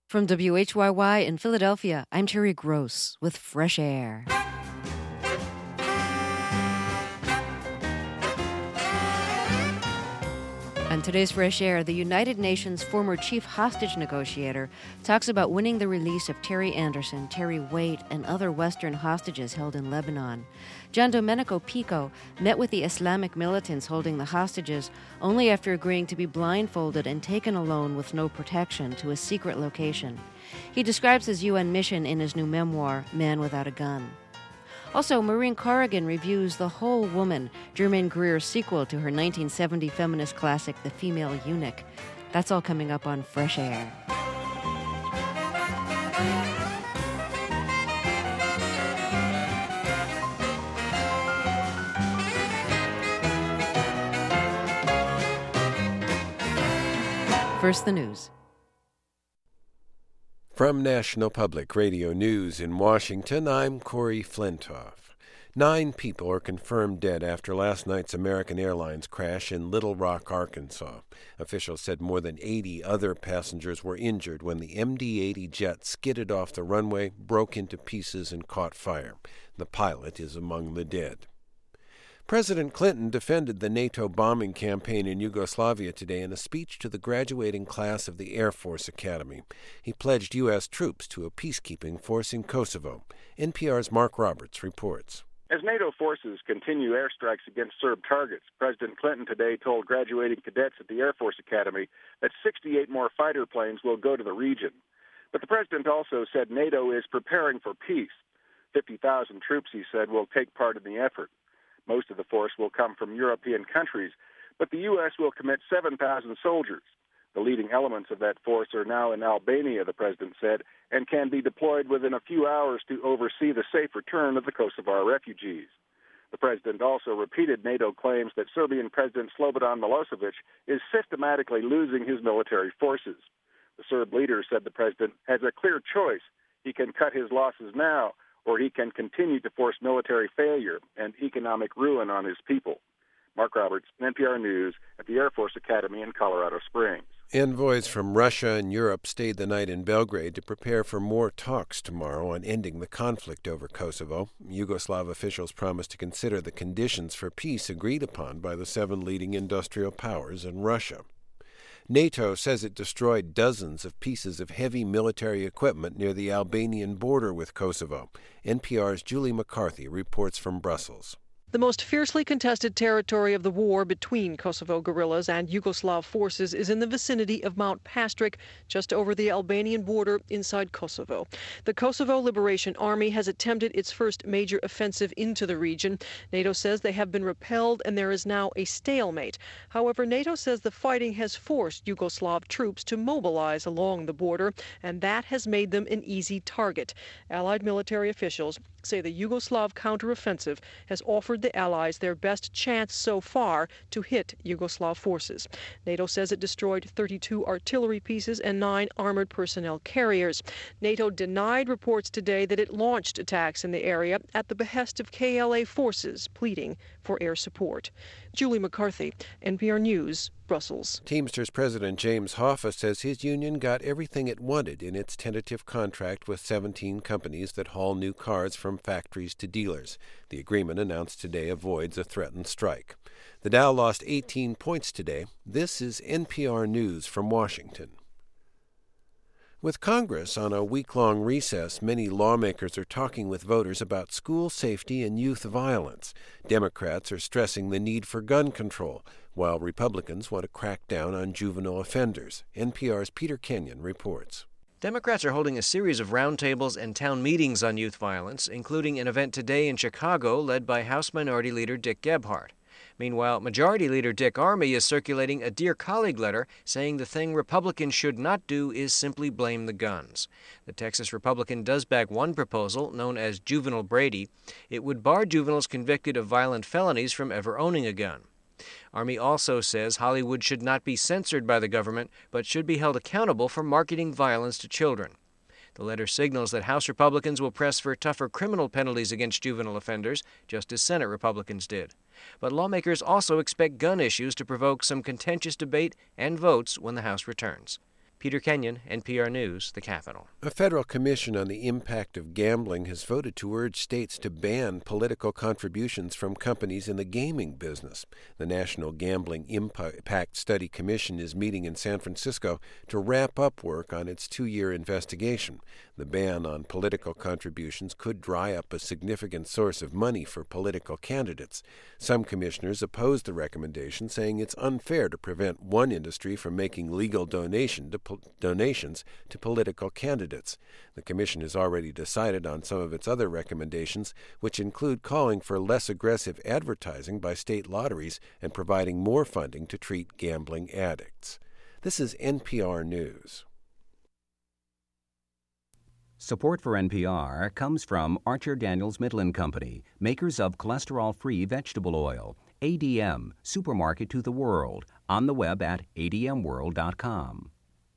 From WHYY in Philadelphia, I'm Terry Gross with Fresh Air. On today's Fresh Air, the United Nations former chief hostage negotiator talks about winning the release of Terry Anderson, Terry Waite, and other Western hostages held in Lebanon. Gian Domenico Pico met with the Islamic militants holding the hostages only after agreeing to be blindfolded and taken alone with no protection to a secret location. He describes his UN mission in his new memoir, Man Without a Gun. Also, Maureen Corrigan reviews The Whole Woman, Germaine Greer's sequel to her 1970 feminist classic, The Female Eunuch. That's all coming up on Fresh Air. First, the news. From National Public Radio News in Washington, I'm Corey Flintoff. 9 people are confirmed dead after last night's American Airlines crash in Little Rock, Arkansas. Officials said more than 80 other passengers were injured when the MD-80 jet skidded off the runway, broke into pieces, and caught fire. The pilot is among the dead. President Clinton defended the NATO bombing campaign in Yugoslavia today in a speech to the graduating class of the Air Force Academy. He pledged U.S. troops to a peacekeeping force in Kosovo. NPR's Mark Roberts reports. As NATO forces continue airstrikes against Serb targets, President Clinton today told graduating cadets at the Air Force Academy that 68 more fighter planes will go to the region. But the president also said NATO is preparing for peace. 50,000 troops, he said, will take part in the effort. Most of the force will come from European countries, but the U.S. will commit 7,000 soldiers. The leading elements of that force are now in Albania, the president said, and can be deployed within a few hours to oversee the safe return of the Kosovar refugees. The president also repeated NATO claims that Serbian President Slobodan Milosevic is systematically losing his military forces. The Serb leader said the president has a clear choice. He can cut his losses now, or he can continue to force military failure and economic ruin on his people. Mark Roberts, NPR News, at the Air Force Academy in Colorado Springs. Envoys from Russia and Europe stayed the night in Belgrade to prepare for more talks tomorrow on ending the conflict over Kosovo. Yugoslav officials promised to consider the conditions for peace agreed upon by the 7 leading industrial powers and Russia. NATO says it destroyed dozens of pieces of heavy military equipment near the Albanian border with Kosovo. NPR's Julie McCarthy reports from Brussels. The most fiercely contested territory of the war between Kosovo guerrillas and Yugoslav forces is in the vicinity of Mount Pastric, just over the Albanian border inside Kosovo. The Kosovo Liberation Army has attempted its first major offensive into the region. NATO says they have been repelled and there is now a stalemate. However, NATO says the fighting has forced Yugoslav troops to mobilize along the border, and that has made them an easy target. Allied military officials say the Yugoslav counteroffensive has offered the Allies their best chance so far to hit Yugoslav forces. NATO says it destroyed 32 artillery pieces and 9 armored personnel carriers. NATO denied reports today that it launched attacks in the area at the behest of KLA forces, pleading for air support. Julie McCarthy, NPR News, Brussels. Teamsters President James Hoffa says his union got everything it wanted in its tentative contract with 17 companies that haul new cars from factories to dealers. The agreement announced today avoids a threatened strike. The Dow lost 18 points today. This is NPR News from Washington. With Congress on a week-long recess, many lawmakers are talking with voters about school safety and youth violence. Democrats are stressing the need for gun control, while Republicans want to crack down on juvenile offenders. NPR's Peter Kenyon reports. Democrats are holding a series of roundtables and town meetings on youth violence, including an event today in Chicago led by House Minority Leader Dick Gebhardt. Meanwhile, Majority Leader Dick Armey is circulating a Dear Colleague letter saying the thing Republicans should not do is simply blame the guns. The Texas Republican does back one proposal, known as Juvenile Brady. It would bar juveniles convicted of violent felonies from ever owning a gun. Armey also says Hollywood should not be censored by the government, but should be held accountable for marketing violence to children. The letter signals that House Republicans will press for tougher criminal penalties against juvenile offenders, just as Senate Republicans did. But lawmakers also expect gun issues to provoke some contentious debate and votes when the House returns. Peter Kenyon, NPR News, the capital. A federal commission on the impact of gambling has voted to urge states to ban political contributions from companies in the gaming business. The National Gambling Impact Study Commission is meeting in San Francisco to wrap up work on its 2-year investigation. The ban on political contributions could dry up a significant source of money for political candidates. Some commissioners oppose the recommendation, saying it's unfair to prevent one industry from making legal donations to political candidates. The commission has already decided on some of its other recommendations, which include calling for less aggressive advertising by state lotteries and providing more funding to treat gambling addicts. This is NPR News. Support for NPR comes from Archer Daniels Midland Company, makers of cholesterol-free vegetable oil. ADM, supermarket to the world, on the web at admworld.com.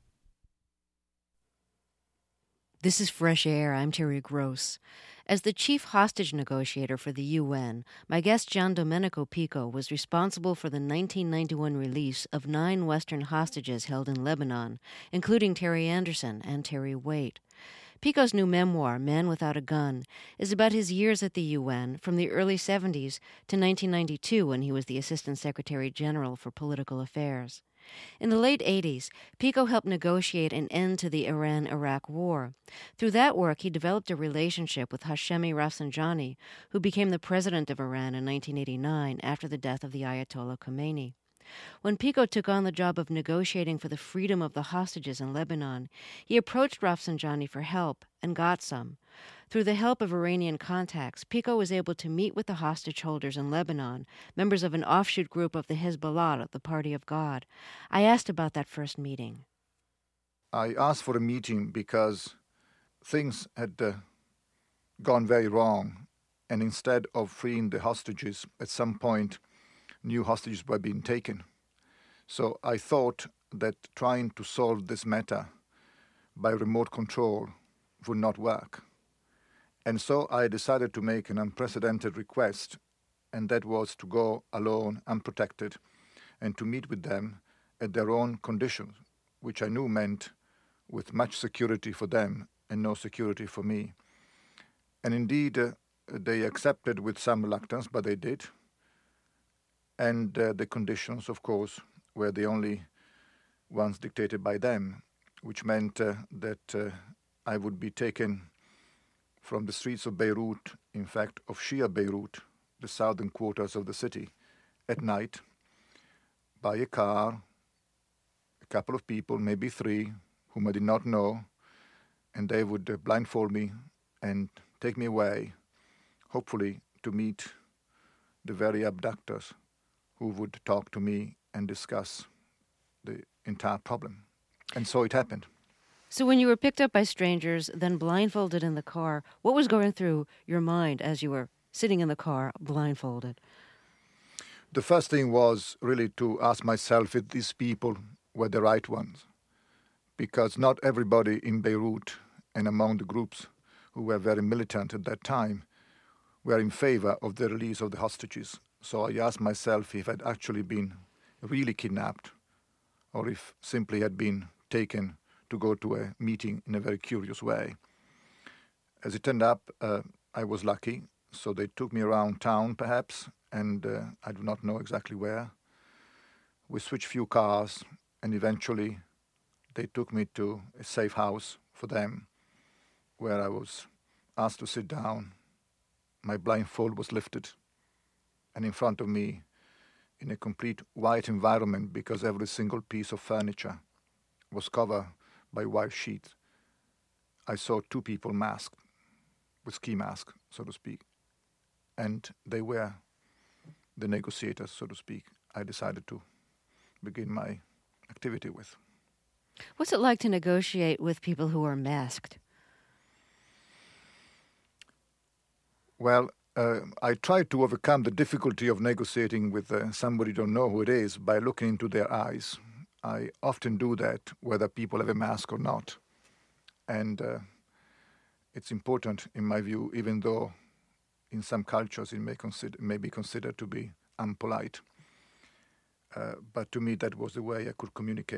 This is Fresh Air. I'm Terry Gross. As the chief hostage negotiator for the UN, my guest Giandomenico Pico was responsible for the 1991 release of 9 Western hostages held in Lebanon, including Terry Anderson and Terry Waite. Pico's new memoir, Man Without a Gun, is about his years at the UN from the early 70s to 1992 when he was the Assistant Secretary General for Political Affairs. In the late 80s, Pico helped negotiate an end to the Iran-Iraq war. Through that work, he developed a relationship with Hashemi Rafsanjani, who became the president of Iran in 1989 after the death of the Ayatollah Khomeini. When Pico took on the job of negotiating for the freedom of the hostages in Lebanon, he approached Rafsanjani for help and got some. Through the help of Iranian contacts, Pico was able to meet with the hostage holders in Lebanon, members of an offshoot group of the Hezbollah, the Party of God. I asked about that first meeting. I asked for a meeting because things had gone very wrong, and instead of freeing the hostages, at some point, new hostages were being taken. So I thought that trying to solve this matter by remote control would not work. And so I decided to make an unprecedented request, and that was to go alone, unprotected, and to meet with them at their own conditions, which I knew meant with much security for them and no security for me. And indeed, they accepted with some reluctance, but they did. And the conditions, of course, were the only ones dictated by them, which meant that I would be taken from the streets of Beirut, in fact, of Shia Beirut, the southern quarters of the city, at night, by a car, a couple of people, maybe 3, whom I did not know, and they would blindfold me and take me away, hopefully to meet the very abductors who would talk to me and discuss the entire problem. And so it happened. So when you were picked up by strangers, then blindfolded in the car, what was going through your mind as you were sitting in the car blindfolded? The first thing was really to ask myself if these people were the right ones, because not everybody in Beirut and among the groups who were very militant at that time were in favor of the release of the hostages. So I asked myself if I'd actually been really kidnapped or if simply had been taken to go to a meeting in a very curious way. As it turned up, I was lucky, so they took me around town perhaps, and I do not know exactly where. We switched few cars, and eventually they took me to a safe house for them, where I was asked to sit down. My blindfold was lifted, and in front of me, in a complete white environment, because every single piece of furniture was covered by white sheets, I saw 2 people masked, with ski masks, so to speak. And they were the negotiators, so to speak, I decided to begin my activity with. What's it like to negotiate with people who are masked? Well, I tried to overcome the difficulty of negotiating with somebody you don't know who it is by looking into their eyes. I often do that, whether people have a mask or not. And it's important, in my view, even though in some cultures it may be considered to be unpolite. But to me, that was the way I could communicate.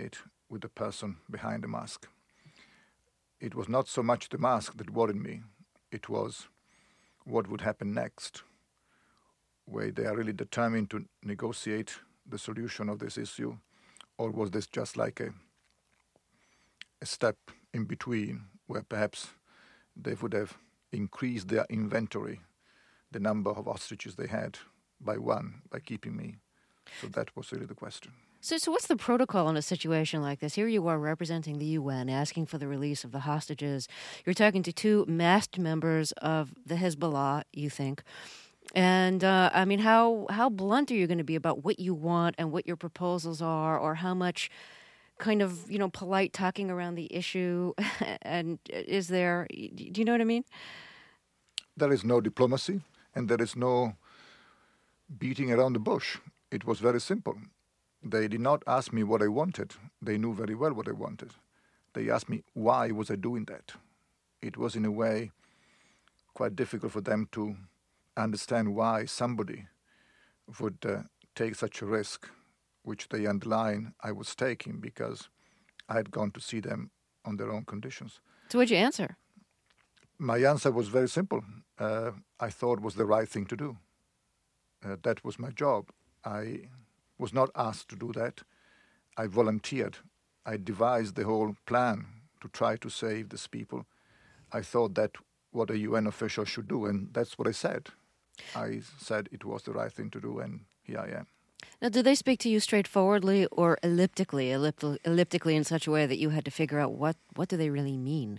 with the person behind the mask. It was not so much the mask that worried me. It was what would happen next, where they are really determined to negotiate the solution of this issue, or was this just like a step in between where perhaps they would have increased their inventory, the number of hostages they had, by one, by keeping me. So that was really the question. So what's the protocol in a situation like this? Here you are representing the UN, asking for the release of the hostages. You're talking to two masked members of the Hezbollah, you think. And, how blunt are you going to be about what you want and what your proposals are, or how much kind of, polite talking around the issue? And is there, do you know what I mean? There is no diplomacy, and there is no beating around the bush. It was very simple. They did not ask me what I wanted. They knew very well what I wanted. They asked me why was I doing that. It was in a way quite difficult for them to understand why somebody would take such a risk, which they underline I was taking because I had gone to see them on their own conditions. So what'd you answer? My answer was very simple. I thought it was the right thing to do. That was my job. I was not asked to do that. I volunteered. I devised the whole plan to try to save these people. I thought that what a UN official should do, and that's what I said. I said it was the right thing to do, and here I am. Now, do they speak to you straightforwardly or elliptically in such a way that you had to figure out what do they really mean?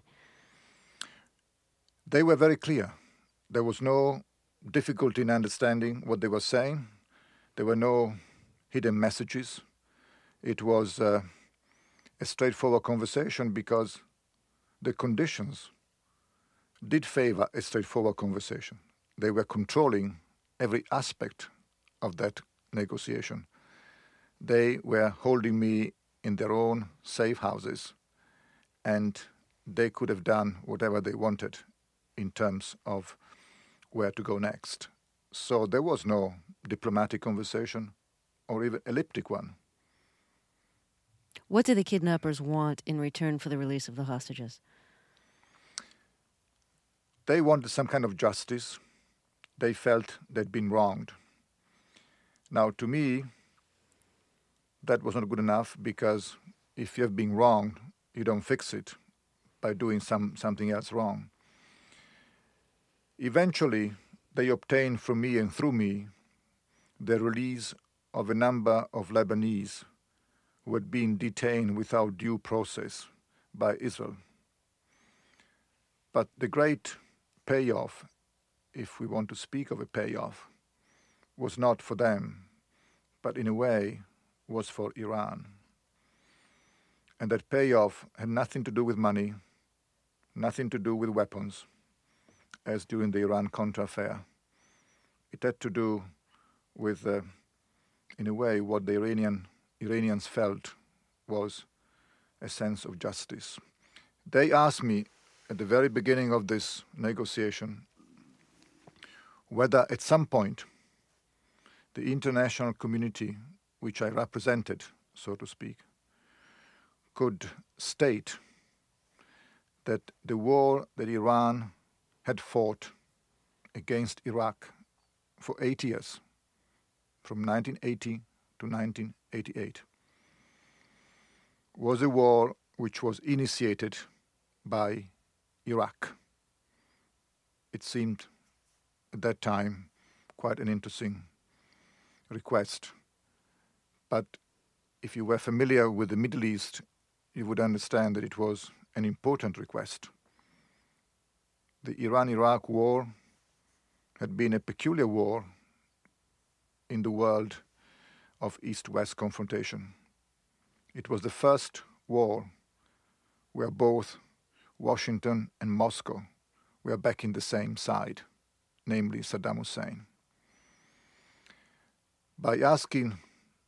They were very clear. There was no difficulty in understanding what they were saying. There were no hidden messages. It was a straightforward conversation because the conditions did favor a straightforward conversation. They were controlling every aspect of that negotiation. They were holding me in their own safe houses, and they could have done whatever they wanted in terms of where to go next. So there was no diplomatic conversation or even elliptic one. What do the kidnappers want in return for the release of the hostages? They wanted some kind of justice. They felt they'd been wronged. Now, to me, that was not good enough because if you have been wronged, you don't fix it by doing something else wrong. Eventually, they obtained from me and through me the release of a number of Lebanese who had been detained without due process by Israel. But the great payoff, if we want to speak of a payoff, was not for them, but in a way was for Iran. And that payoff had nothing to do with money, nothing to do with weapons, as during the Iran-Contra affair. It had to do with, in a way, what the Iranians felt was a sense of justice. They asked me at the very beginning of this negotiation whether at some point the international community, which I represented, so to speak, could state that the war that Iran had fought against Iraq for 8 years, from 1980 to 1988, was a war which was initiated by Iraq. It seemed at that time quite an interesting request. But if you were familiar with the Middle East, you would understand that it was an important request. The Iran-Iraq war had been a peculiar war in the world of East-West confrontation. It was the first war where both Washington and Moscow were back in the same side, namely Saddam Hussein. By asking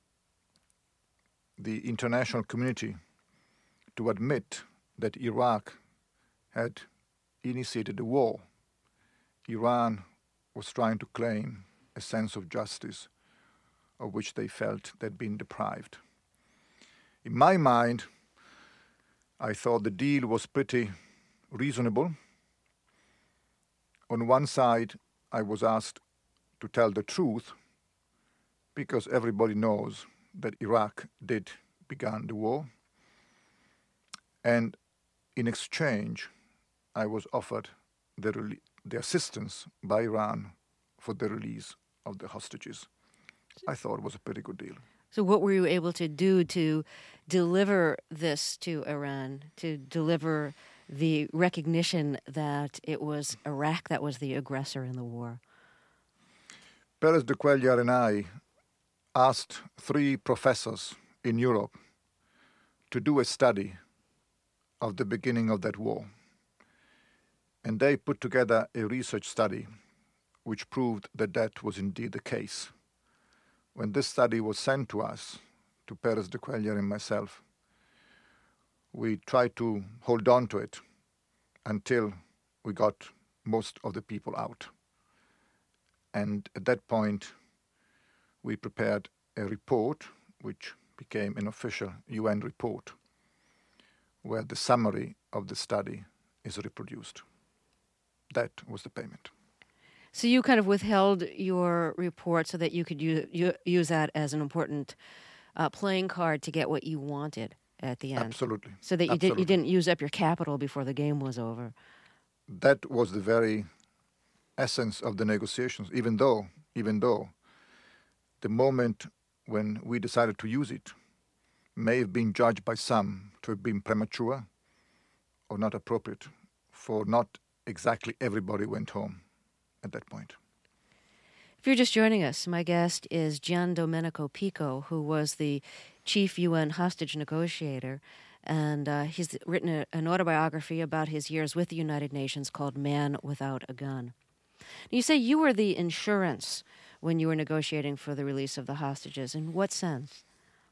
the international community to admit that Iraq had initiated the war, Iran was trying to claim a sense of justice of which they felt they'd been deprived. In my mind, I thought the deal was pretty reasonable. On one side, I was asked to tell the truth because everybody knows that Iraq did begin the war. And in exchange, I was offered the assistance by Iran for the release of the hostages. I thought it was a pretty good deal. So what were you able to do to deliver this to Iran, to deliver the recognition that it was Iraq that was the aggressor in the war? Pérez de Cuéllar and I asked 3 professors in Europe to do a study of the beginning of that war. And they put together a research study which proved that that was indeed the case. When this study was sent to us, to Pérez de Cuéllar and myself, we tried to hold on to it until we got most of the people out. And at that point, we prepared a report which became an official UN report where the summary of the study is reproduced. That was the payment. So you kind of withheld your report so that you could use that as an important playing card to get what you wanted at the end. Absolutely. So that you didn't use up your capital before the game was over. That was the very essence of the negotiations, even though the moment when we decided to use it may have been judged by some to have been premature or not appropriate, for not exactly everybody went home at that point. If you're just joining us, my guest is Giandomenico Pico, who was the chief UN hostage negotiator, and he's written an autobiography about his years with the United Nations called Man Without a Gun. You say you were the insurance when you were negotiating for the release of the hostages. In what sense?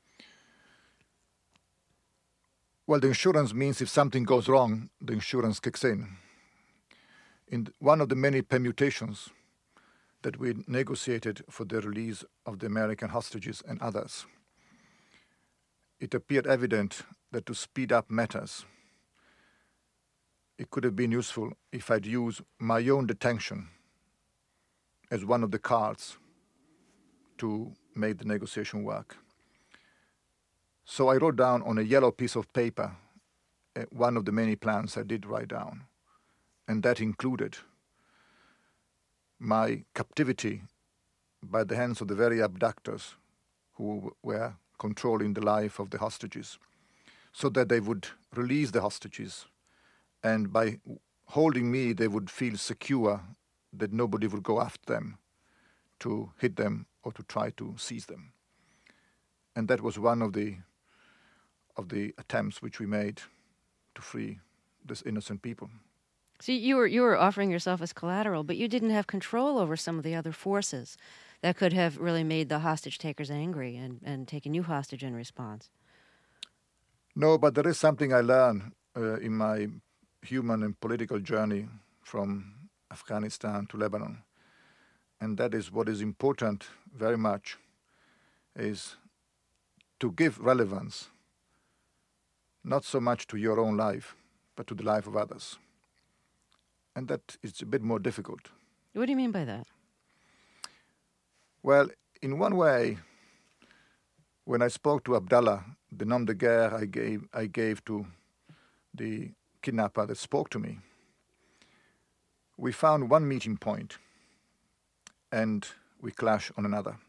Well, the insurance means if something goes wrong, the insurance kicks in. In one of the many permutations that we negotiated for the release of the American hostages and others, it appeared evident that to speed up matters, it could have been useful if I'd used my own detention as one of the cards to make the negotiation work. So I wrote down on a yellow piece of paper one of the many plans I did write down, and that included my captivity by the hands of the very abductors who were controlling the life of the hostages, so that they would release the hostages, and by holding me they would feel secure that nobody would go after them to hit them or to try to seize them. And that was one of the attempts which we made to free these innocent people. So you were offering yourself as collateral, but you didn't have control over some of the other forces that could have really made the hostage takers angry and taken you hostage in response. No, but there is something I learned in my human and political journey from Afghanistan to Lebanon. And that is what is important very much, is to give relevance, not so much to your own life, but to the life of others. And that is a bit more difficult. What do you mean by that? Well, in one way, when I spoke to Abdallah, the nom de guerre I gave to the kidnapper that spoke to me, we found one meeting point and we clashed on another.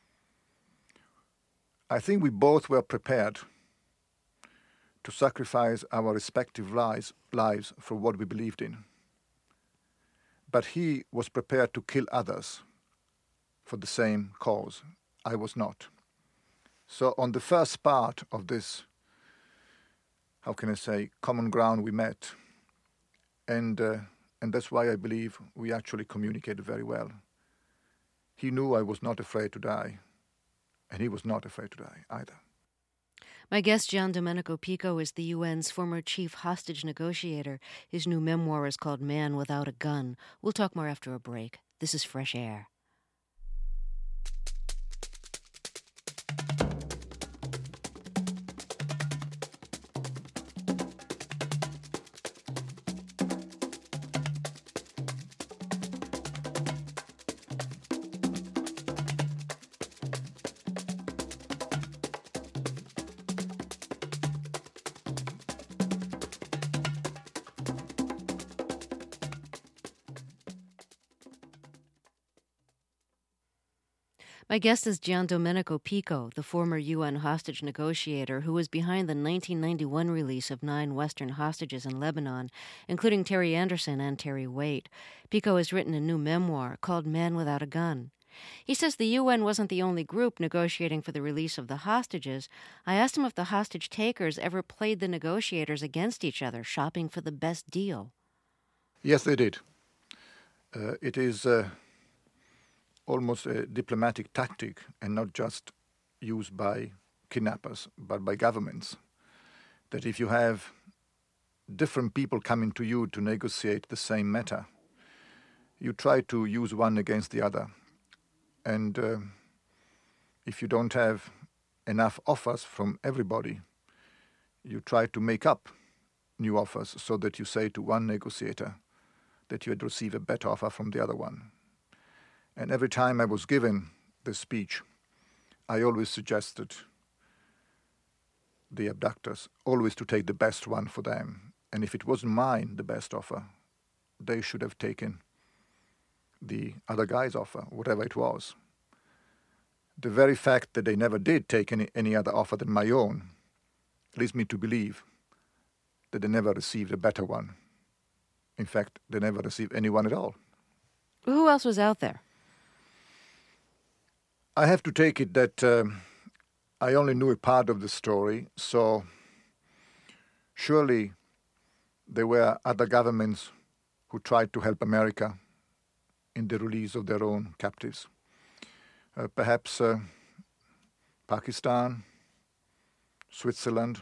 I think we both were prepared to sacrifice our respective lives for what we believed in. But he was prepared to kill others for the same cause. I was not. So on the first part of this, how can I say, common ground we met. And that's why I believe we actually communicated very well. He knew I was not afraid to die, and he was not afraid to die either. My guest, Giandomenico Pico, is the UN's former chief hostage negotiator. His new memoir is called Man Without a Gun. We'll talk more after a break. This is Fresh Air. My guest is Giandomenico Pico, the former UN hostage negotiator who was behind the 1991 release of 9 Western hostages in Lebanon, including Terry Anderson and Terry Waite. Pico has written a new memoir called Man Without a Gun. He says the UN wasn't the only group negotiating for the release of the hostages. I asked him if the hostage takers ever played the negotiators against each other, shopping for the best deal. Yes, they did. It is almost a diplomatic tactic and not just used by kidnappers, but by governments. That if you have different people coming to you to negotiate the same matter, you try to use one against the other. And if you don't have enough offers from everybody, you try to make up new offers so that you say to one negotiator that you had received a better offer from the other one. And every time I was given this speech, I always suggested the abductors always to take the best one for them. And if it wasn't mine, the best offer, they should have taken the other guy's offer, whatever it was. The very fact that they never did take any other offer than my own leads me to believe that they never received a better one. In fact, they never received any one at all. Who else was out there? I have to take it that I only knew a part of the story, so surely there were other governments who tried to help America in the release of their own captives. Perhaps Pakistan, Switzerland,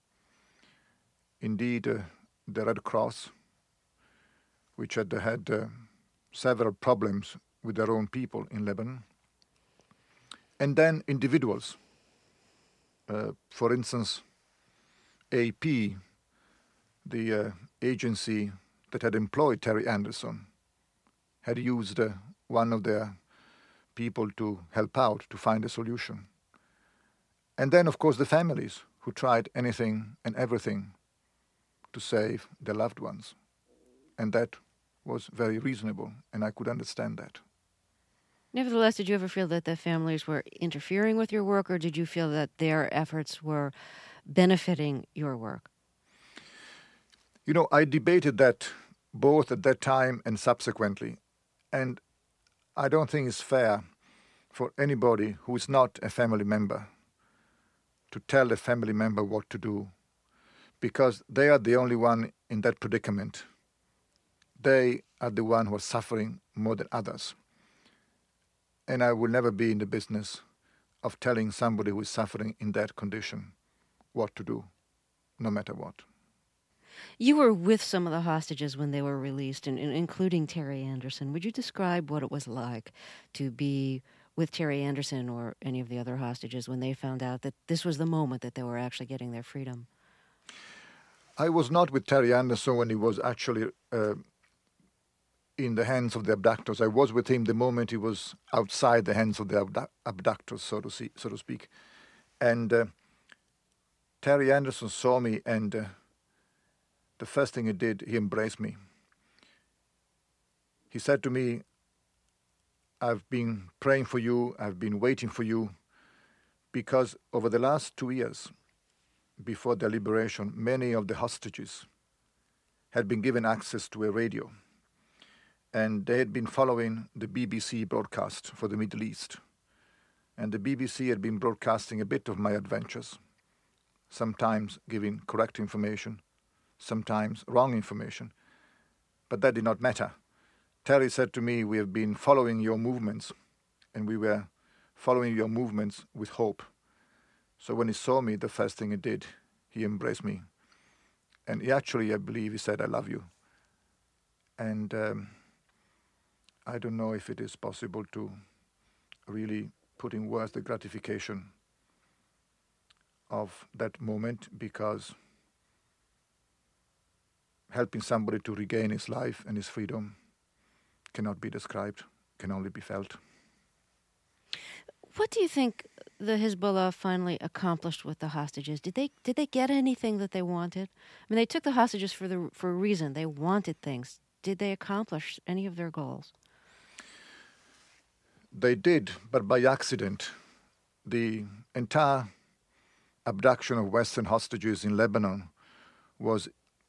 indeed the Red Cross, which had had several problems with their own people in Lebanon. And then individuals. For instance, AP, the agency that had employed Terry Anderson, had used one of their people to help out, to find a solution. And then, of course, the families who tried anything and everything to save their loved ones. And that was very reasonable, and I could understand that. Nevertheless, did you ever feel that the families were interfering with your work, or did you feel that their efforts were benefiting your work? You know, I debated that both at that time and subsequently. And I don't think it's fair for anybody who is not a family member to tell a family member what to do, because they are the only one in that predicament. They are the one who are suffering more than others. And I will never be in the business of telling somebody who is suffering in that condition what to do, no matter what. You were with some of the hostages when they were released, including Terry Anderson. Would you describe what it was like to be with Terry Anderson or any of the other hostages when they found out that this was the moment that they were actually getting their freedom? I was not with Terry Anderson when he was actually in the hands of the abductors. I was with him the moment he was outside the hands of the abductors, so to speak. And Terry Anderson saw me, and the first thing he did, he embraced me. He said to me, "I've been praying for you, I've been waiting for you, because over the last 2 years, before their liberation, many of the hostages had been given access to a radio. And they had been following the BBC broadcast for the Middle East. And the BBC had been broadcasting a bit of my adventures, sometimes giving correct information, sometimes wrong information. But that did not matter. Terry said to me, "We have been following your movements, and we were following your movements with hope." So when he saw me, the first thing he did, he embraced me. And he actually, I believe, he said, "I love you." And I don't know if it is possible to really put in words the gratification of that moment, because helping somebody to regain his life and his freedom cannot be described, can only be felt. What do you think the Hezbollah finally accomplished with the hostages? Did they get anything that they wanted? I mean, they took the hostages for a reason. They wanted things. Did they accomplish any of their goals? They did, but by accident. The entire abduction of Western hostages in Lebanon was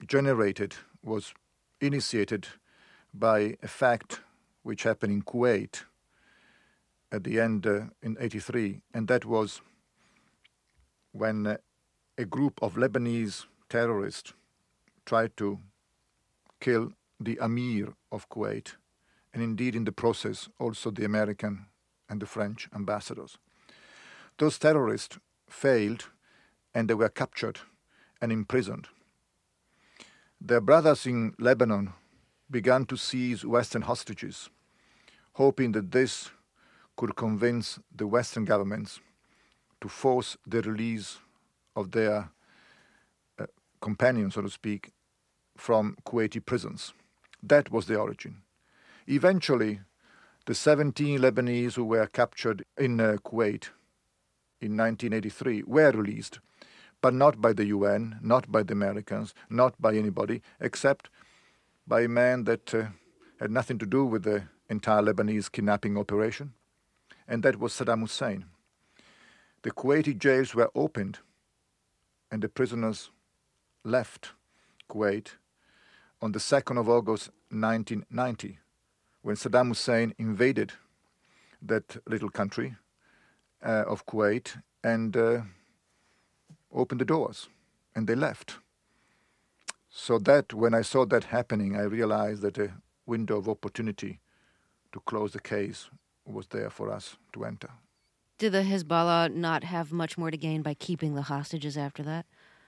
initiated by a fact which happened in Kuwait at the end in 83, and that was when a group of Lebanese terrorists tried to kill the Amir of Kuwait, and indeed in the process also the American and the French ambassadors. Those terrorists failed and they were captured and imprisoned. Their brothers in Lebanon began to seize Western hostages, hoping that this could convince the Western governments to force the release of their companions, so to speak, from Kuwaiti prisons. That was the origin. Eventually, the 17 Lebanese who were captured in Kuwait in 1983 were released, but not by the UN, not by the Americans, not by anybody, except by a man that had nothing to do with the entire Lebanese kidnapping operation, and that was Saddam Hussein. The Kuwaiti jails were opened, and the prisoners left Kuwait on the 2nd of August 1990, when Saddam Hussein invaded that little country of Kuwait and opened the doors, and they left. So that when I saw that happening, I realized that a window of opportunity to close the case was there for us to enter. Did the Hezbollah not have much more to gain by keeping the hostages after that?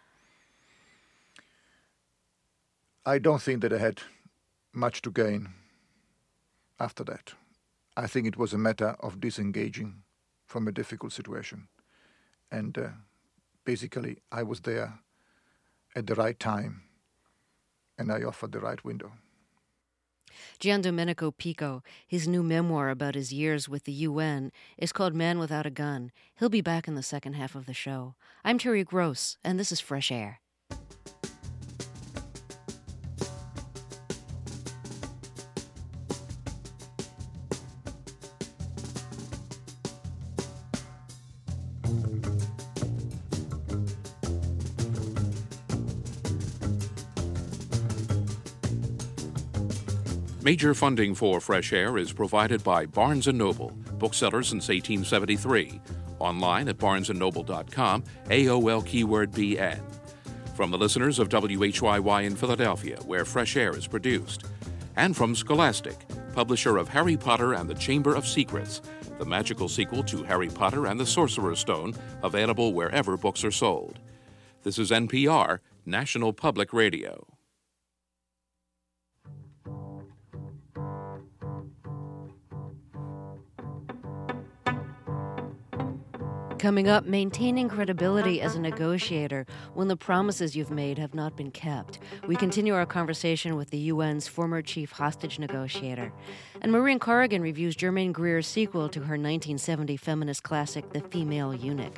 I don't think that they had much to gain after that. I think it was a matter of disengaging from a difficult situation. And basically, I was there at the right time, and I offered the right window. Giandomenico Pico, his new memoir about his years with the UN, is called Man Without a Gun. He'll be back in the second half of the show. I'm Terry Gross, and this is Fresh Air. Major funding for Fresh Air is provided by Barnes & Noble, bookseller since 1873. Online at barnesandnoble.com, AOL keyword BN. From the listeners of WHYY in Philadelphia, where Fresh Air is produced. And from Scholastic, publisher of Harry Potter and the Chamber of Secrets, the magical sequel to Harry Potter and the Sorcerer's Stone, available wherever books are sold. This is NPR, National Public Radio. Coming up, maintaining credibility as a negotiator when the promises you've made have not been kept. We continue our conversation with the UN's former chief hostage negotiator. And Maureen Corrigan reviews Germaine Greer's sequel to her 1970 feminist classic, The Female Eunuch.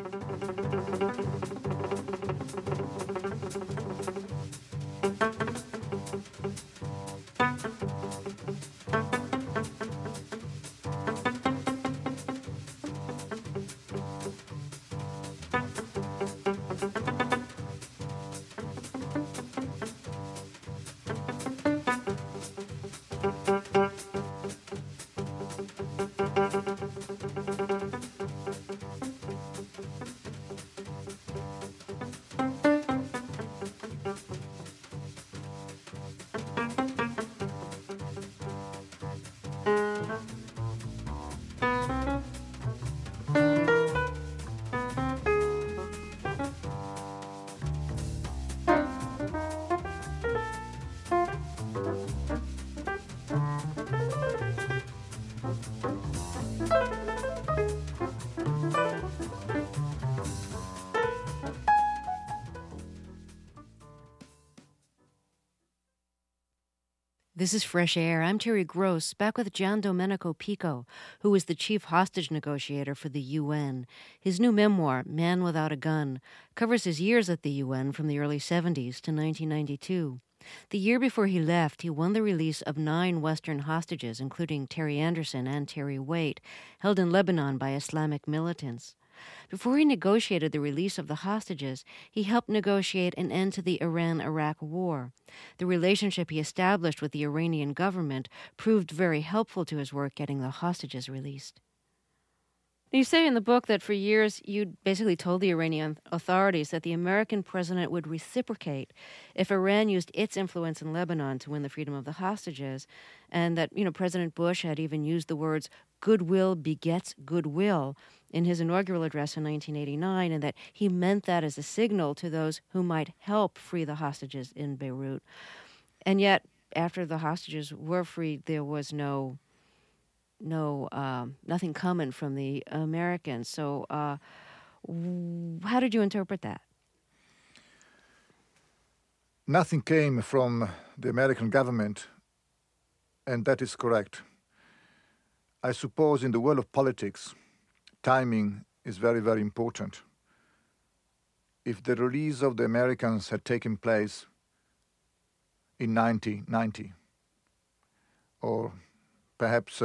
This is Fresh Air. I'm Terry Gross, back with Giandomenico Pico, who is the chief hostage negotiator for the UN. His new memoir, Man Without a Gun, covers his years at the UN from the early 70s to 1992. The year before he left, he won the release of 9 Western hostages, including Terry Anderson and Terry Waite, held in Lebanon by Islamic militants. Before he negotiated the release of the hostages, he helped negotiate an end to the Iran-Iraq war. The relationship he established with the Iranian government proved very helpful to his work getting the hostages released. You say in the book that for years you basically told the Iranian authorities that the American president would reciprocate if Iran used its influence in Lebanon to win the freedom of the hostages, and that, President Bush had even used the words goodwill begets goodwill in his inaugural address in 1989, and that he meant that as a signal to those who might help free the hostages in Beirut. And yet, after the hostages were freed, there was nothing coming from the Americans. So how did you interpret that? Nothing came from the American government, and that is correct. I suppose in the world of politics, timing is very, very important. If the release of the Americans had taken place in 1990, or perhaps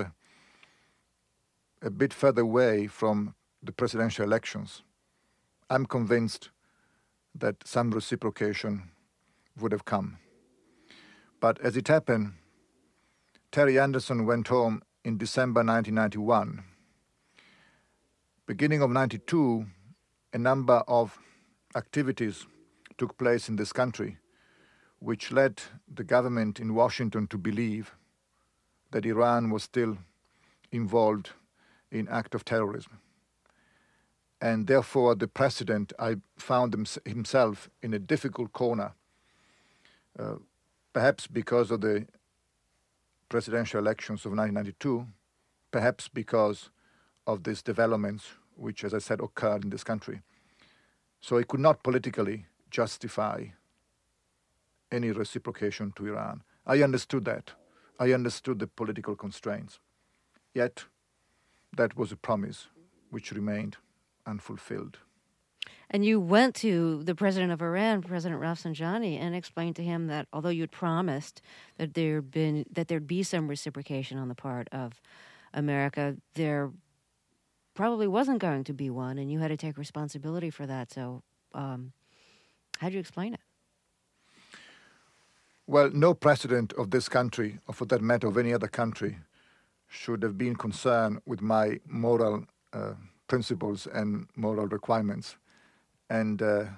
a bit further away from the presidential elections, I'm convinced that some reciprocation would have come. But as it happened, Terry Anderson went home in December 1991. Beginning of 92, a number of activities took place in this country, which led the government in Washington to believe that Iran was still involved in act of terrorism. And therefore, the president found himself in a difficult corner, perhaps because of the presidential elections of 1992, perhaps because of these developments, which, as I said, occurred in this country. So he could not politically justify any reciprocation to Iran. I understood that. I understood the political constraints. Yet, that was a promise which remained unfulfilled. And you went to the president of Iran, President Rafsanjani, and explained to him that although you'd promised that there'd be some reciprocation on the part of America, there probably wasn't going to be one, and you had to take responsibility for that. So how'd you explain it? Well, no president of this country, or for that matter of any other country, should have been concerned with my moral principles and moral requirements. And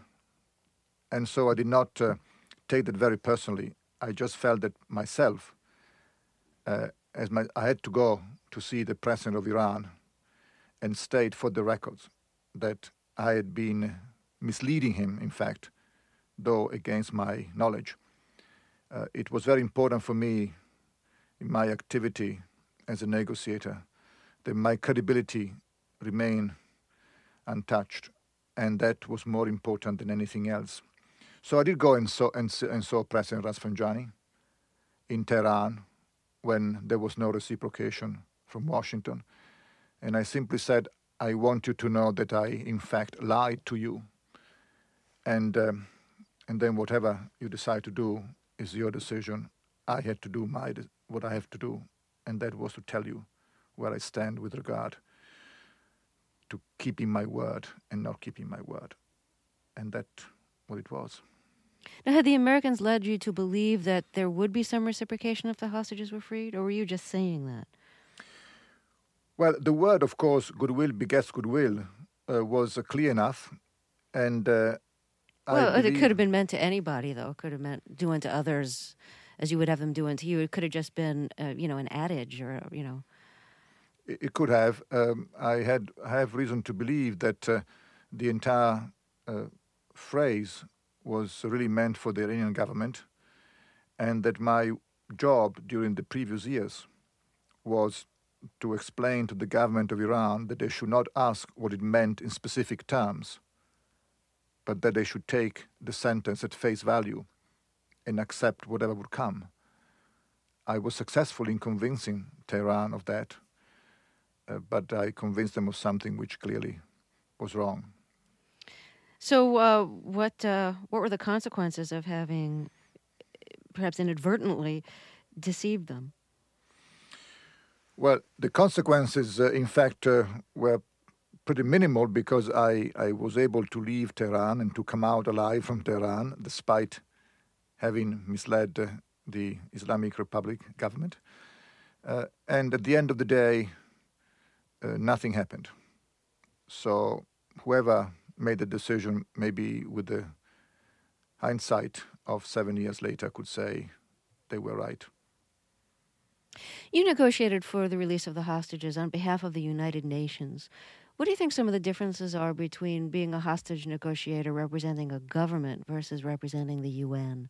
so I did not take that very personally. I just felt that myself, I had to go to see the president of Iran and state for the records that I had been misleading him, in fact, though against my knowledge. It was very important for me in my activity as a negotiator that my credibility remain untouched, and that was more important than anything else. So I did go and saw President Rafsanjani in Tehran when there was no reciprocation from Washington, and I simply said, I want you to know that I, in fact, lied to you, and then whatever you decide to do is your decision. I had to do what I have to do, and that was to tell you where I stand with regard to keeping my word and not keeping my word. And that's what it was. Now, had the Americans led you to believe that there would be some reciprocation if the hostages were freed, or were you just saying that? Well, the word, of course, goodwill begets goodwill, was clear enough, and it could have been meant to anybody, though. It could have meant do unto others as you would have them do unto you. It could have just been, an adage, or. It could have. I have reason to believe that the entire phrase was really meant for the Iranian government, and that my job during the previous years was to explain to the government of Iran that they should not ask what it meant in specific terms, but that they should take the sentence at face value and accept whatever would come. I was successful in convincing Tehran of that, but I convinced them of something which clearly was wrong. So what were the consequences of having perhaps inadvertently deceived them? Well, the consequences, in fact, were pretty minimal because I was able to leave Tehran and to come out alive from Tehran despite having misled the Islamic Republic government. And at the end of the day, nothing happened. So whoever made the decision, maybe with the hindsight of 7 years later, could say they were right. You negotiated for the release of the hostages on behalf of the United Nations. What do you think some of the differences are between being a hostage negotiator representing a government versus representing the UN?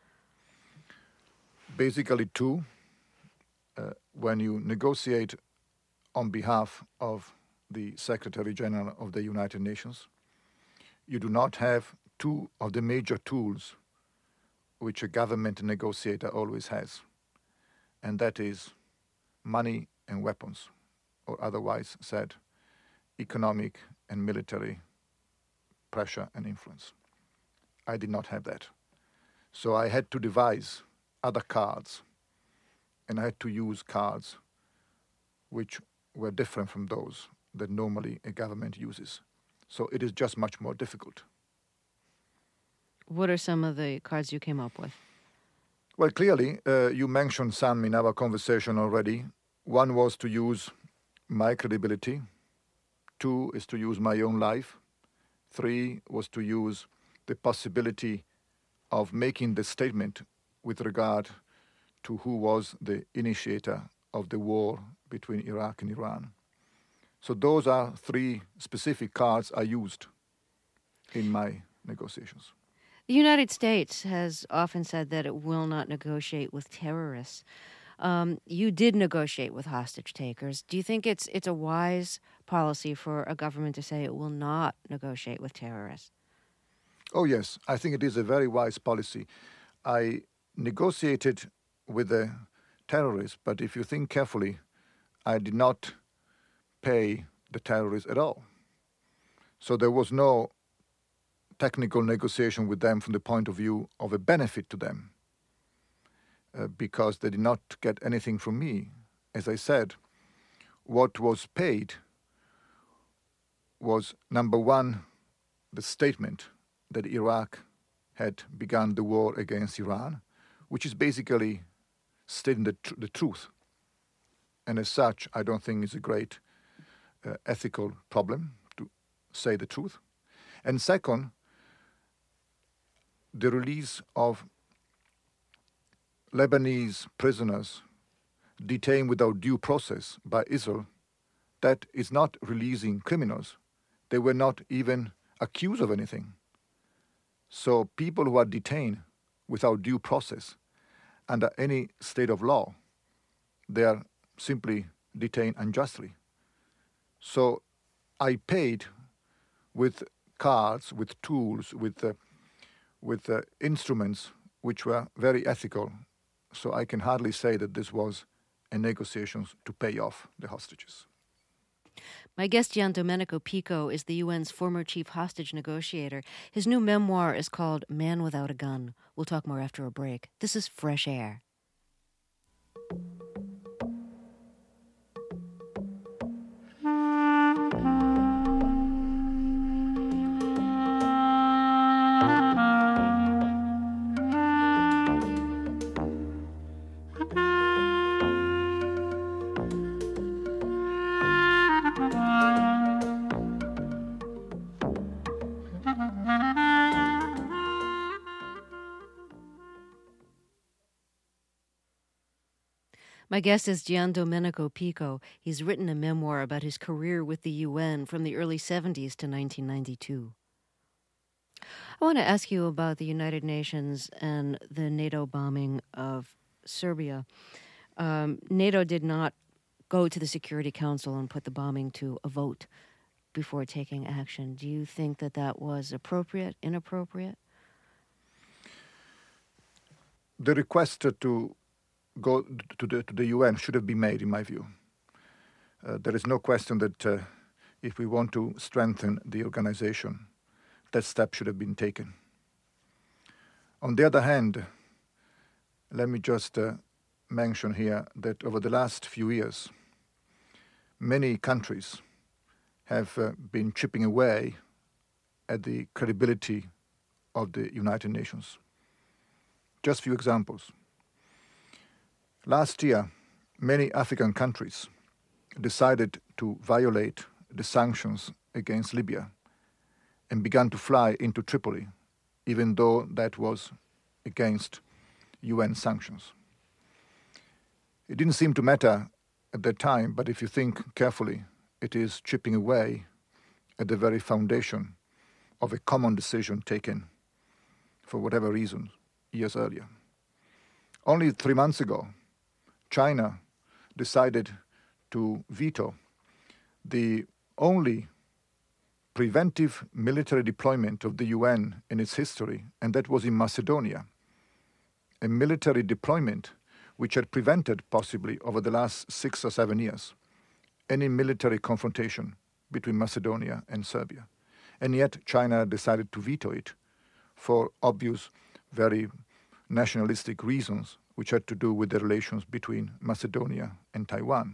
Basically two. When you negotiate on behalf of the Secretary General of the United Nations, you do not have two of the major tools which a government negotiator always has, and that is money and weapons, or otherwise said, economic and military pressure and influence. I did not have that. So I had to devise other cards, and I had to use cards which were different from those that normally a government uses. So it is just much more difficult. What are some of the cards you came up with? Well, clearly, you mentioned some in our conversation already. One was to use my credibility. 2 is to use my own life. 3 was to use the possibility of making the statement with regard to who was the initiator of the war between Iraq and Iran. So those are 3 specific cards I used in my negotiations. The United States has often said that it will not negotiate with terrorists. You did negotiate with hostage takers. Do you think it's a wise policy for a government to say it will not negotiate with terrorists? Oh, yes. I think it is a very wise policy. I negotiated with the terrorists, but if you think carefully, I did not pay the terrorists at all. So there was no technical negotiation with them from the point of view of a benefit to them, because they did not get anything from me. As I said, what was paid was, number one, the statement that Iraq had begun the war against Iran, which is basically stating the truth. And as such, I don't think it's a great ethical problem to say the truth. And second, the release of Lebanese prisoners detained without due process by Israel, that is not releasing criminals. They were not even accused of anything. So people who are detained without due process under any state of law, they are simply detained unjustly. So I paid with cards, with tools, with instruments which were very ethical. So I can hardly say that this was a negotiation to pay off the hostages. My guest, Giandomenico Pico, is the UN's former chief hostage negotiator. His new memoir is called Man Without a Gun. We'll talk more after a break. This is Fresh Air. My guest is Giandomenico Pico. He's written a memoir about his career with the UN from the early 70s to 1992. I want to ask you about the United Nations and the NATO bombing of Serbia. NATO did not go to the Security Council and put the bombing to a vote before taking action. Do you think that that was appropriate, inappropriate? The request to go to the UN should have been made, in my view. There is no question that if we want to strengthen the organization, that step should have been taken. On the other hand, Let me just mention here that over the last few years, many countries have been chipping away at the credibility of the United Nations. Just a few examples. Last year, many African countries decided to violate the sanctions against Libya and began to fly into Tripoli, even though that was against UN sanctions. It didn't seem to matter at that time, but if you think carefully, it is chipping away at the very foundation of a common decision taken for whatever reason years earlier. Only 3 months ago, China decided to veto the only preventive military deployment of the UN in its history, and that was in Macedonia, a military deployment which had prevented possibly over the last 6 or 7 years any military confrontation between Macedonia and Serbia. And yet China decided to veto it for obvious, very nationalistic reasons which had to do with the relations between Macedonia and Taiwan.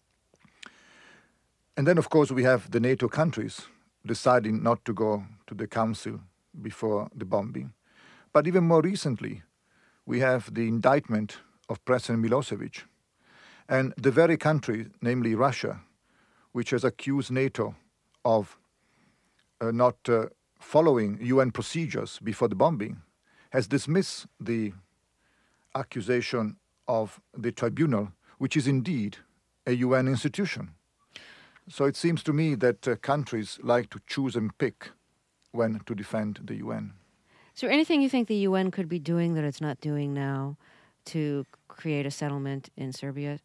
And then, of course, we have the NATO countries deciding not to go to the Council before the bombing. But even more recently, we have the indictment of President Milosevic. And the very country, namely Russia, which has accused NATO of not following UN procedures before the bombing, has dismissed the accusation of the tribunal, which is indeed a UN institution. So it seems to me that countries like to choose and pick when to defend the UN. Is there anything you think the UN could be doing that it's not doing now to create a settlement in Serbia?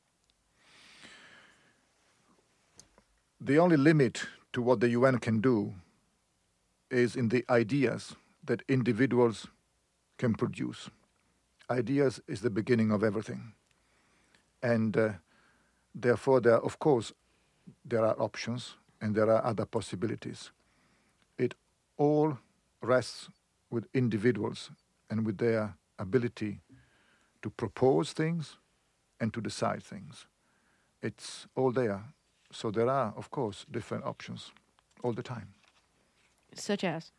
The only limit to what the UN can do is in the ideas that individuals can produce. Ideas is the beginning of everything. And therefore, of course, there are options and there are other possibilities. It all rests with individuals and with their ability to propose things and to decide things. It's all there. So there are, of course, different options all the time. Such as?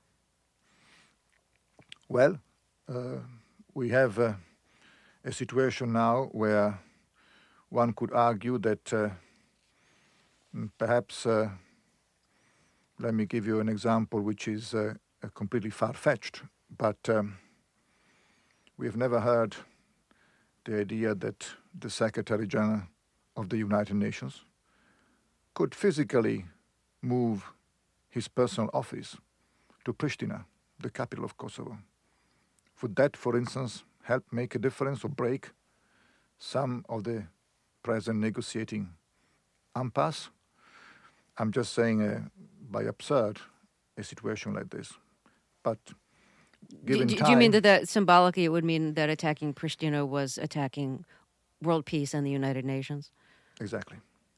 Well, we have a situation now where one could argue that perhaps, let me give you an example which is completely far-fetched, but we have never heard the idea that the Secretary General of the United Nations could physically move his personal office to Pristina, the capital of Kosovo. Would that, for instance, help make a difference or break some of the present negotiating impasse? I'm just saying, by absurd, a situation like this. But given time... Do you mean that symbolically it would mean that attacking Pristina was attacking world peace and the United Nations? Exactly.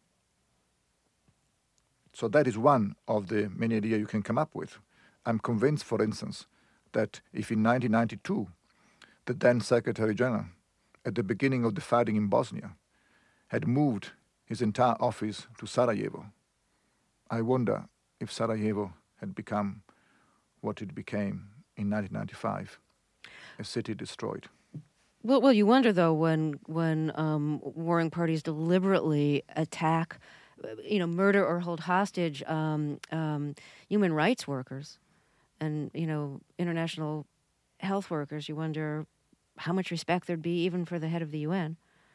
So that is one of the many ideas you can come up with. I'm convinced, for instance, that if in 1992, the then Secretary General, at the beginning of the fighting in Bosnia, had moved his entire office to Sarajevo, I wonder if Sarajevo had become what it became in 1995, a city destroyed. Well, you wonder, though, when warring parties deliberately attack, murder or hold hostage human rights workers and, international health workers, you wonder how much respect there'd be even for the head of the UN.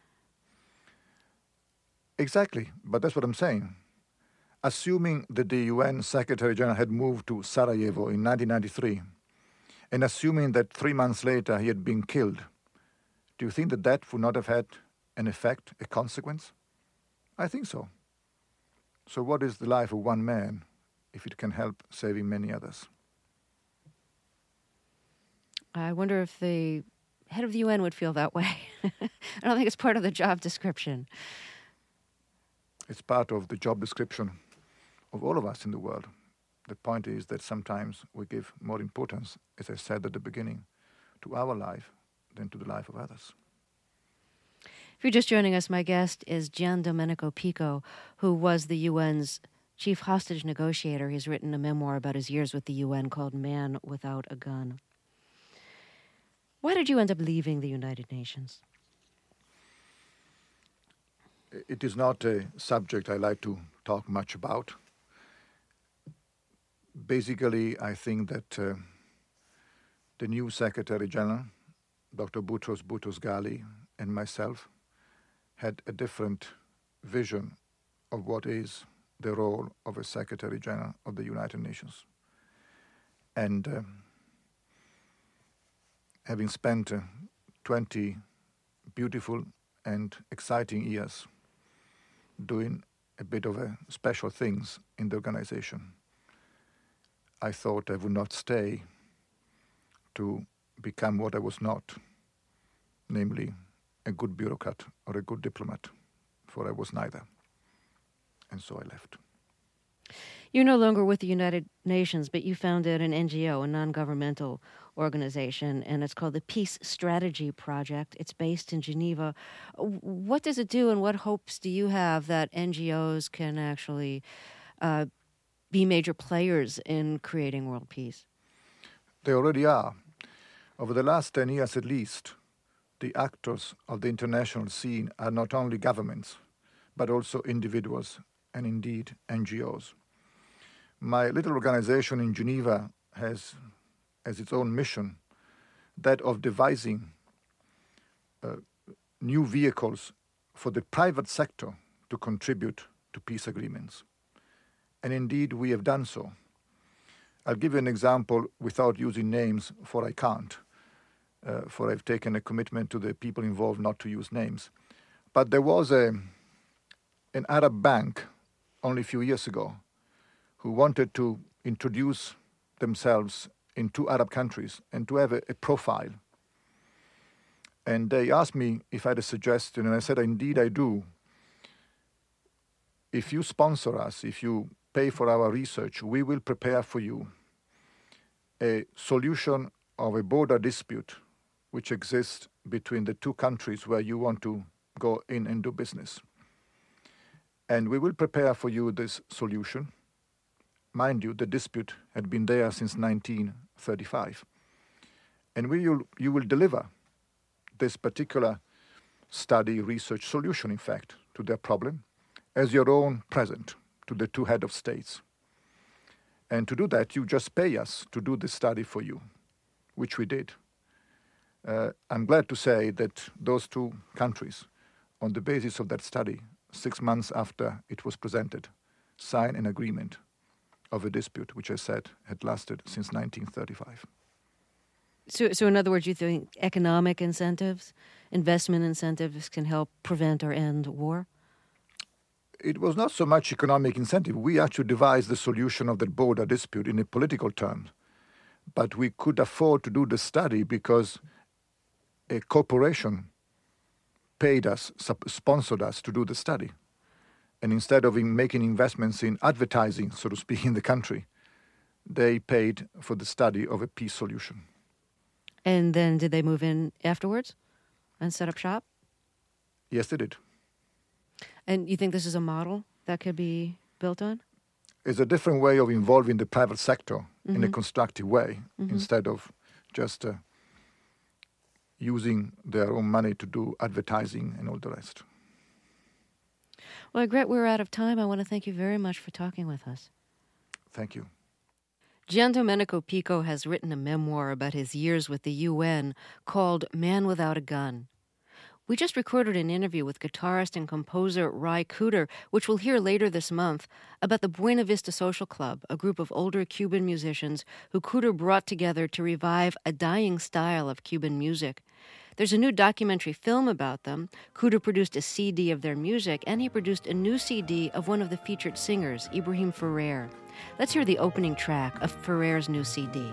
Exactly, but that's what I'm saying. Assuming that the UN Secretary General had moved to Sarajevo in 1993, and assuming that 3 months later he had been killed, do you think that that would not have had an effect, a consequence? I think so. So what is the life of one man if it can help saving many others? I wonder if the head of the UN would feel that way. I don't think it's part of the job description. It's part of the job description of all of us in the world. The point is that sometimes we give more importance, as I said at the beginning, to our life than to the life of others. If you're just joining us, my guest is Giandomenico Pico, who was the UN's chief hostage negotiator. He's written a memoir about his years with the UN called Man Without a Gun. Why did you end up leaving the United Nations? It is not a subject I like to talk much about. Basically, I think that the new Secretary General, Dr. Boutros Boutros-Ghali, and myself had a different vision of what is the role of a Secretary General of the United Nations. And having spent 20 beautiful and exciting years doing a bit of special things in the organization, I thought I would not stay to become what I was not, namely a good bureaucrat or a good diplomat, for I was neither. And so I left. You're no longer with the United Nations, but you founded an NGO, a non-governmental organization, and it's called the Peace Strategy Project. It's based in Geneva. What does it do, and what hopes do you have that NGOs can actually be major players in creating world peace? They already are. Over the last 10 years at least, the actors of the international scene are not only governments, but also individuals and indeed NGOs. My little organization in Geneva has as its own mission that of devising new vehicles for the private sector to contribute to peace agreements. And indeed, we have done so. I'll give you an example without using names, for I can't, for I've taken a commitment to the people involved not to use names. But there was an Arab bank only a few years ago who wanted to introduce themselves in 2 Arab countries and to have a profile. And they asked me if I had a suggestion, and I said, indeed I do. If you sponsor us, if you pay for our research, we will prepare for you a solution of a border dispute which exists between the 2 countries where you want to go in and do business. And we will prepare for you this solution. Mind you, the dispute had been there since 1935. And you will deliver this particular study, research solution, in fact, to their problem as your own present to the 2 heads of states. And to do that, you just pay us to do this study for you, which we did. I'm glad to say that those 2 countries, on the basis of that study, 6 months after it was presented, signed an agreement of a dispute, which I said had lasted since 1935. So in other words, you think economic incentives, investment incentives can help prevent or end war? It was not so much economic incentive. We actually devised the solution of the border dispute in a political term. But we could afford to do the study because a corporation paid us, sponsored us to do the study. And instead of making investments in advertising, so to speak, in the country, they paid for the study of a peace solution. And then did they move in afterwards and set up shop? Yes, they did. And you think this is a model that could be built on? It's a different way of involving the private sector in a constructive way, instead of just using their own money to do advertising and all the rest. Well, I regret we're out of time. I want to thank you very much for talking with us. Thank you. Giandomenico Pico has written a memoir about his years with the UN called Man Without a Gun. We just recorded an interview with guitarist and composer Ry Cooder, which we'll hear later this month, about the Buena Vista Social Club, a group of older Cuban musicians who Cooder brought together to revive a dying style of Cuban music. There's a new documentary film about them. Cooder produced a CD of their music, and he produced a new CD of one of the featured singers, Ibrahim Ferrer. Let's hear the opening track of Ferrer's new CD.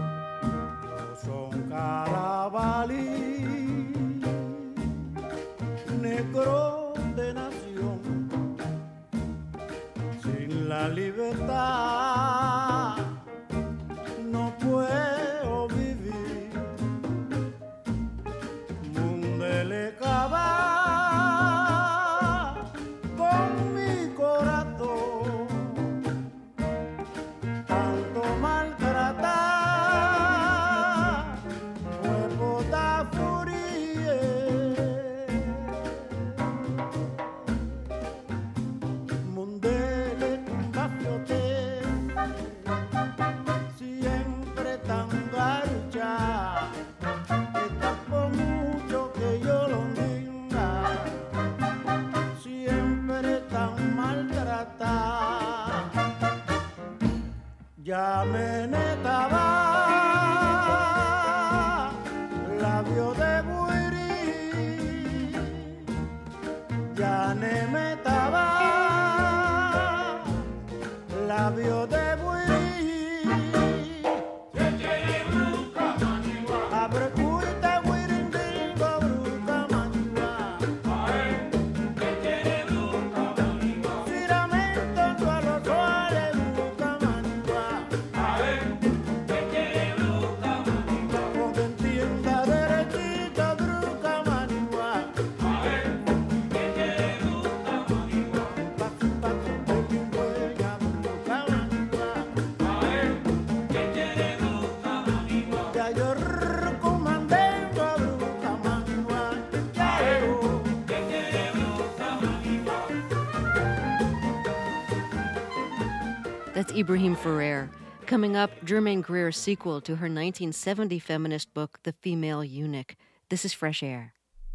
Negro de nación, sin la libertad no puedo vivir. ya ne metaba labio de buey. Abre cuita buirindingo bruca manigua. Firamento a los soles bruca manigua. Con entienda derechita bruca manigua. Ya yo recomendé a bruca manigua. That's Ibrahim Ferrer. Coming up, Germaine Greer's sequel to her 1970 feminist book, The Female Eunuch. This is Fresh Air.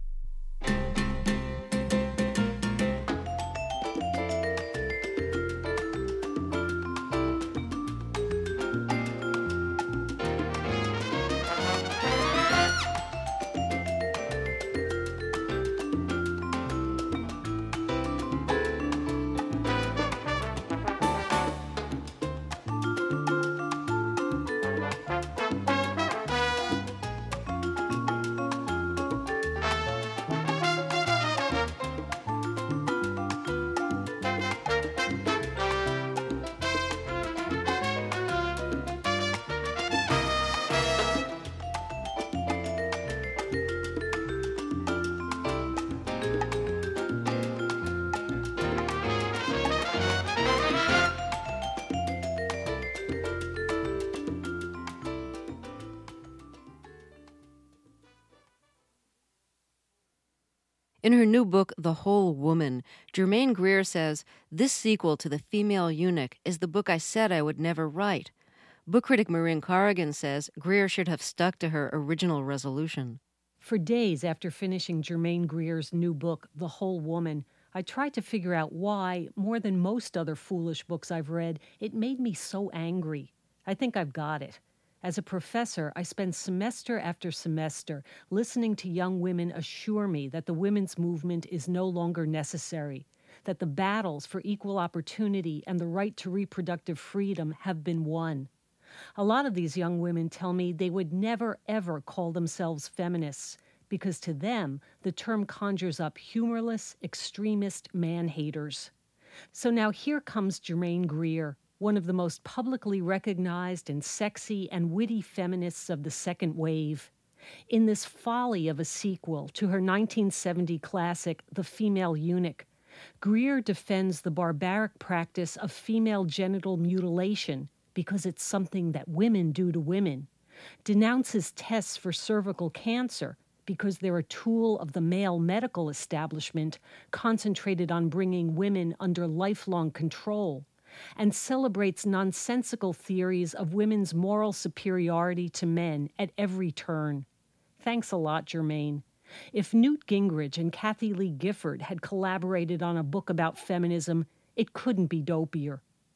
In her new book, The Whole Woman, Germaine Greer says, "This sequel to The Female Eunuch is the book I said I would never write." Book critic Maureen Corrigan says Greer should have stuck to her original resolution. For days after finishing Germaine Greer's new book, The Whole Woman, I tried to figure out why, more than most other foolish books I've read, it made me so angry. I think I've got it. As a professor, I spend semester after semester listening to young women assure me that the women's movement is no longer necessary, that the battles for equal opportunity and the right to reproductive freedom have been won. A lot of these young women tell me they would never, ever call themselves feminists, because to them, the term conjures up humorless, extremist man-haters. So now here comes Germaine Greer, one of the most publicly recognized and sexy and witty feminists of the second wave. In this folly of a sequel to her 1970 classic, The Female Eunuch, Greer defends the barbaric practice of female genital mutilation because it's something that women do to women, denounces tests for cervical cancer because they're a tool of the male medical establishment concentrated on bringing women under lifelong control, and celebrates nonsensical theories of women's moral superiority to men at every turn. Thanks a lot, Germaine. If Newt Gingrich and Kathie Lee Gifford had collaborated on a book about feminism, it couldn't be dopier.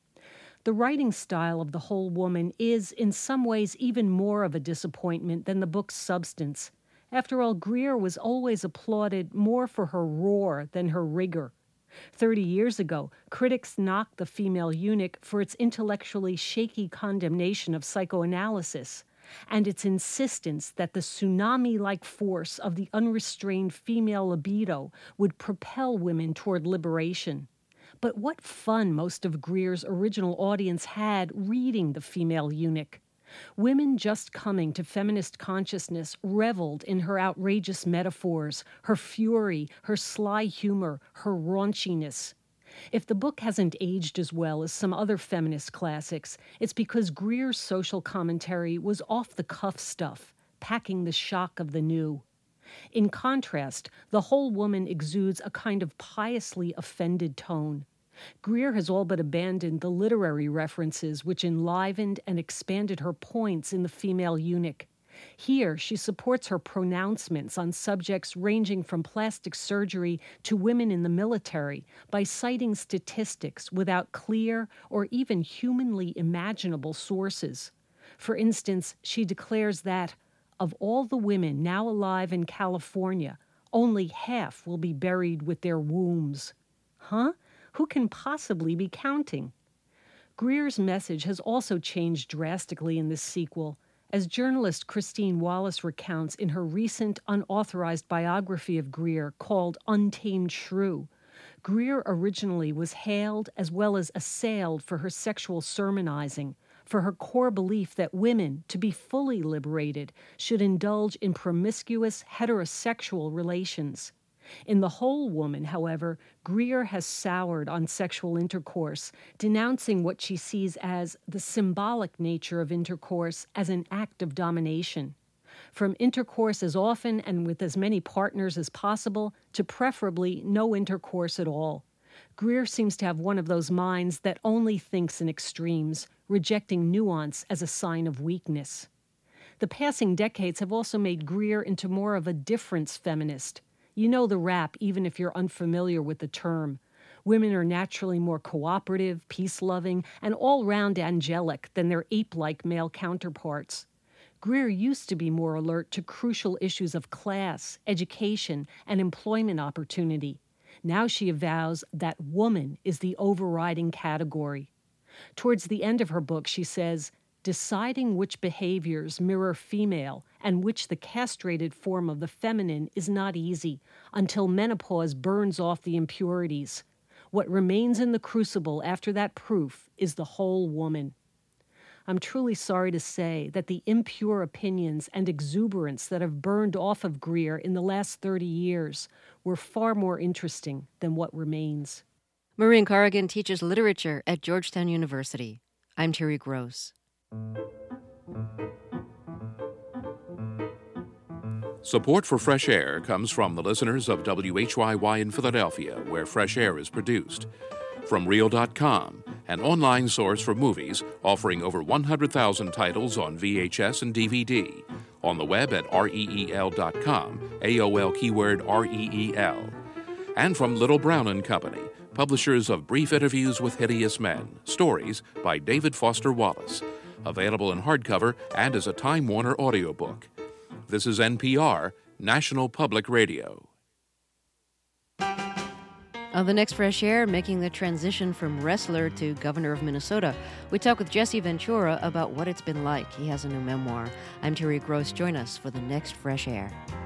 The writing style of The Whole Woman is, in some ways, even more of a disappointment than the book's substance. After all, Greer was always applauded more for her roar than her rigor. 30 years ago, critics knocked The Female Eunuch for its intellectually shaky condemnation of psychoanalysis and its insistence that the tsunami-like force of the unrestrained female libido would propel women toward liberation. But what fun most of Greer's original audience had reading The Female Eunuch. Women just coming to feminist consciousness reveled in her outrageous metaphors, her fury, her sly humor, her raunchiness. If the book hasn't aged as well as some other feminist classics, it's because Greer's social commentary was off-the-cuff stuff, packing the shock of the new. In contrast, The Whole Woman exudes a kind of piously offended tone. Greer has all but abandoned the literary references which enlivened and expanded her points in The Female Eunuch. Here, she supports her pronouncements on subjects ranging from plastic surgery to women in the military by citing statistics without clear or even humanly imaginable sources. For instance, she declares that, of all the women now alive in California, Only half will be buried with their wombs. Huh? Who can possibly be counting? Greer's message has also changed drastically in this sequel. As journalist Christine Wallace recounts in her recent unauthorized biography of Greer called Untamed Shrew, Greer originally was hailed as well as assailed for her sexual sermonizing, for her core belief that women, to be fully liberated, should indulge in promiscuous heterosexual relations. In The Whole Woman, however, Greer has soured on sexual intercourse, denouncing what she sees as the symbolic nature of intercourse as an act of domination. From intercourse as often and with as many partners as possible to preferably no intercourse at all. Greer seems to have one of those minds that only thinks in extremes, rejecting nuance as a sign of weakness. The passing decades have also made Greer into more of a difference feminist. You know the rap, even if you're unfamiliar with the term. Women are naturally more cooperative, peace-loving, and all-round angelic than their ape-like male counterparts. Greer used to be more alert to crucial issues of class, education, and employment opportunity. Now she avows that woman is the overriding category. Towards the end of her book, she says, deciding which behaviors mirror female and which the castrated form of the feminine is not easy until menopause burns off the impurities. What remains in the crucible after that proof is the whole woman. I'm truly sorry to say that the impure opinions and exuberance that have burned off of Greer in the last 30 years were far more interesting than what remains. Maureen Corrigan teaches literature at Georgetown University. I'm Terry Gross. Support for Fresh Air comes from the listeners of WHYY in Philadelphia, where Fresh Air is produced. From Reel.com, an online source for movies offering over 100,000 titles on VHS and DVD. On the web at reel.com, AOL keyword REEL. And from Little Brown & Company, publishers of Brief Interviews with Hideous Men, stories by David Foster Wallace. Available in hardcover and as a Time Warner audiobook. This is NPR, National Public Radio. On the next Fresh Air, making the transition from wrestler to governor of Minnesota, we talk with Jesse Ventura about what it's been like. He has a new memoir. I'm Terry Gross. Join us for the next Fresh Air.